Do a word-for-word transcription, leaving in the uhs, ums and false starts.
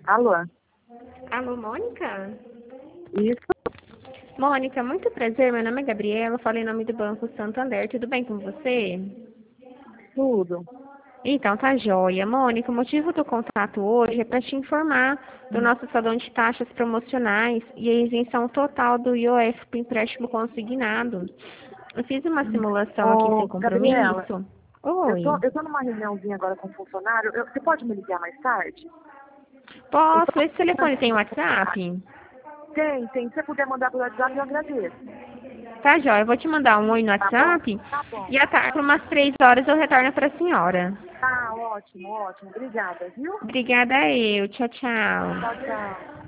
Alô? Alô, Mônica? Isso, Mônica, muito prazer. Meu nome é Gabriela. Falo em nome do Banco Santander. Tudo bem com você? tudo. Então, tá joia. Mônica, o motivo do contato hoje é para te informar do nosso salão de taxas promocionais e a isenção total do I O F para empréstimo consignado. Eu fiz uma simulação aqui sem Ô, Gabriela, compromisso. eu tô, Oi. eu tô numa reuniãozinha agora com um funcionário. Eu- você pode me ligar mais tarde? Eu tô Posso? Esse com telefone tem um funcionário. WhatsApp? Tem, tem. Se você puder mandar pelo WhatsApp, eu agradeço. Tá joia. Eu vou te mandar um oi no Tá bom? WhatsApp Tá bom. e à tarde, por umas três horas, eu retorno para a senhora. Tá, ótimo, ótimo. Obrigada, viu? Obrigada eu. Tchau, tchau. Tchau, tchau.